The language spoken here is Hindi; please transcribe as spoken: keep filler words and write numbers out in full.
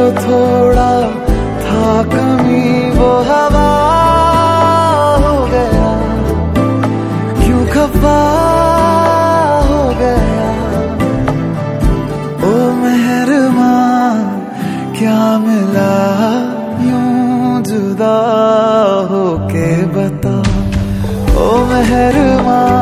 जो थोड़ा था कमी वो हवा हो गया, क्यों खफा हो गया। ओ मेहरबान क्या मिला यूं जुदा होके बता, ओ मेहरबान